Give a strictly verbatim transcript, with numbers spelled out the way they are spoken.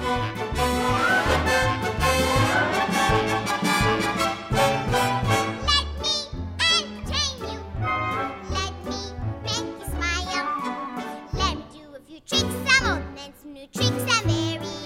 Tricks, some old and some new tricks, I'm very